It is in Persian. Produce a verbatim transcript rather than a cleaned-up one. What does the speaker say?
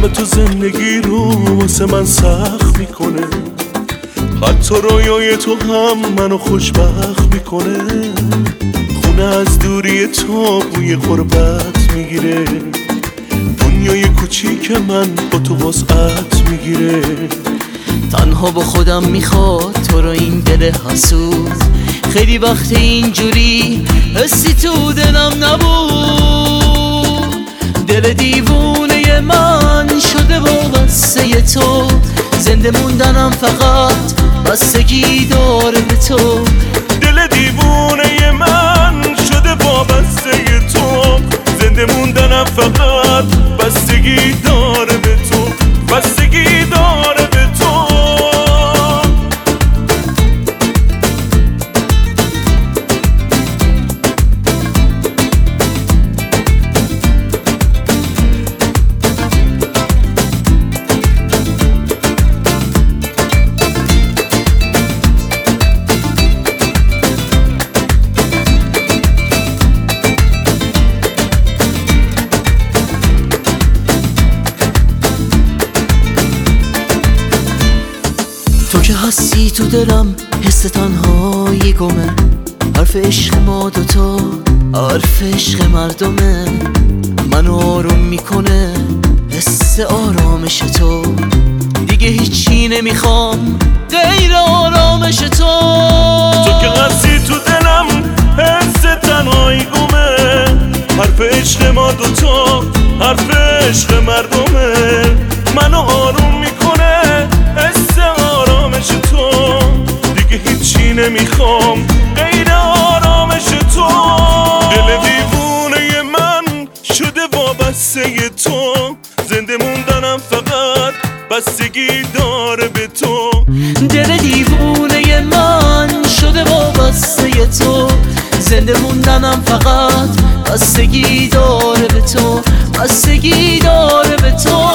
همه تو زندگی رو واسه من سخت میکنه، حتی رویای تو هم منو خوشبخت میکنه. خونه از دوری تو بوی غربت میگیره، دنیای کوچیک من با تو وسعت میگیره. تنها با خودم میخواد تو رو این دل حسود، خیلی وقت اینجوری حسی تو دلم نبود. دل دیوونه من شده وابسته تو، زنده موندنم فقط بستگی داره به تو. دل دیوونه من شده وابسته تو، زنده موندنم فقط بستگی داره به تو، بستگی داره به تو. تو که هستی تو دلم، حس تنهایی گمه. حرف عشق ما دوتا حرف عشق مردمه، منو آروم میکنه حس آرامش تو. دیگه هیچی نمیخوام غیر آرامش تو. تو که هستی تو دلم، حس تنهایی گمه. حرف عشق ما دوتا حرف عشق مردمه، منو آروم میکنه حس آرامش تو. دیگه هیچی نمیخوام غیر آرامش تو. دل دیوونه من شده وابسته تو، زنده موندنم فقط بستگی داره به تو. دل دیوونه من شده وابسته تو، زنده موندنم فقط بستگی داره به تو، بستگی داره به تو.